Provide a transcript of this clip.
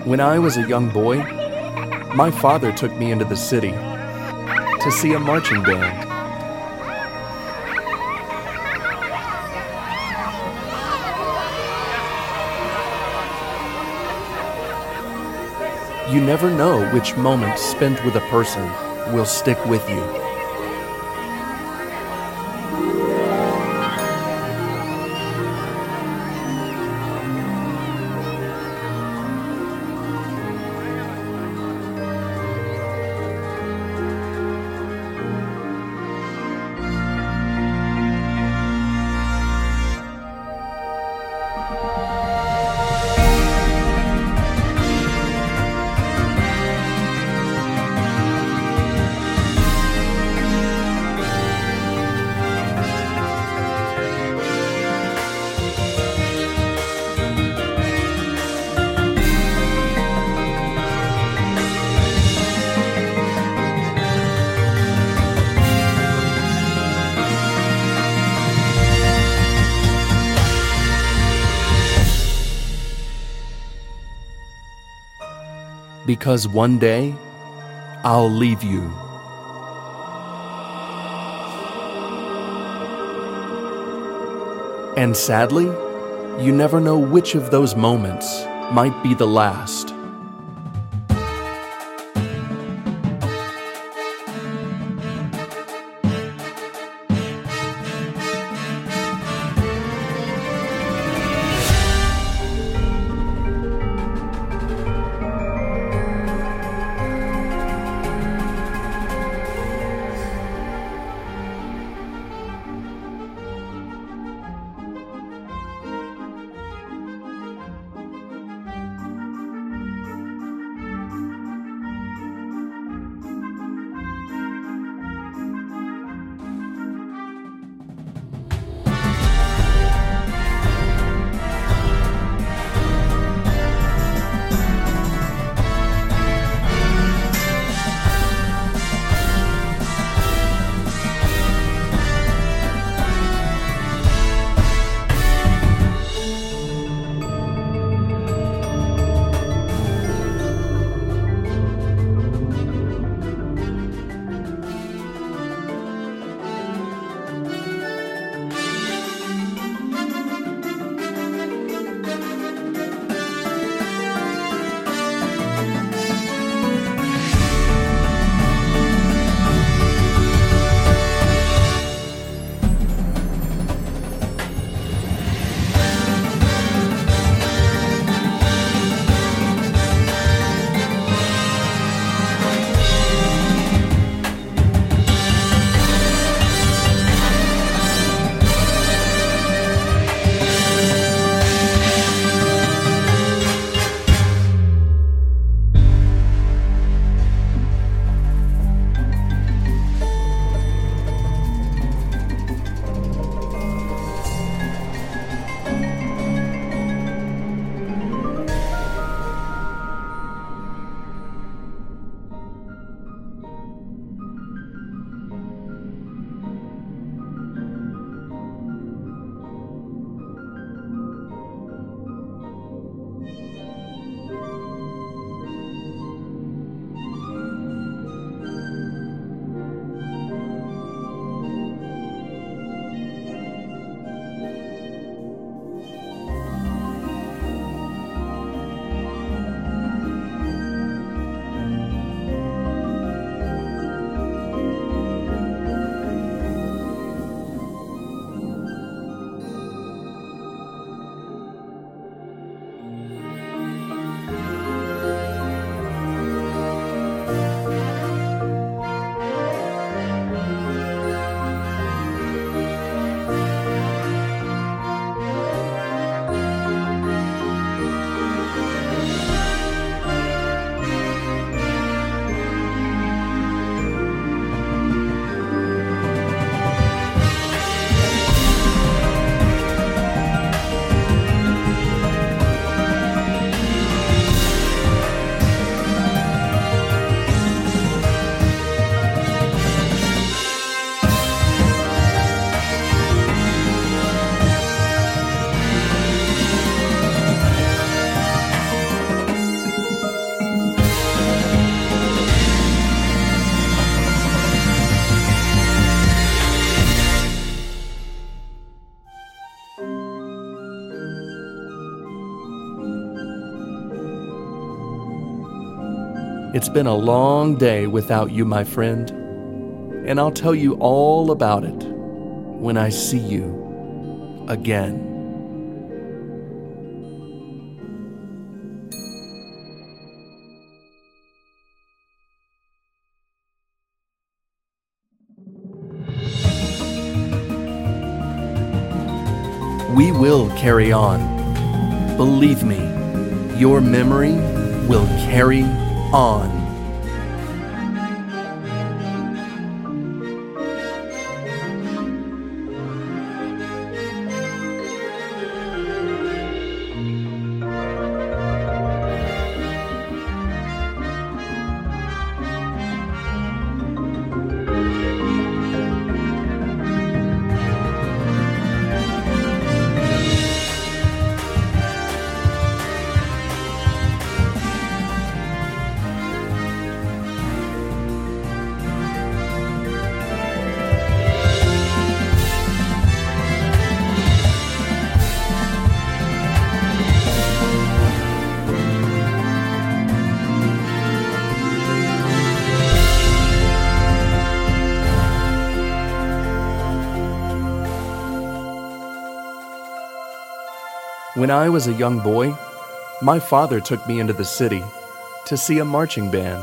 When I was a young boy, my father took me into the city to see a marching band. You never know which moment spent with a person will stick with you. Because one day, I'll leave you. And sadly, you never know which of those moments might be the last. It's been a long day without you, my friend, and I'll tell you all about it when I see you again. We will carry on. Believe me, your memory will carry on. When I was a young boy, my father took me into the city to see a marching band.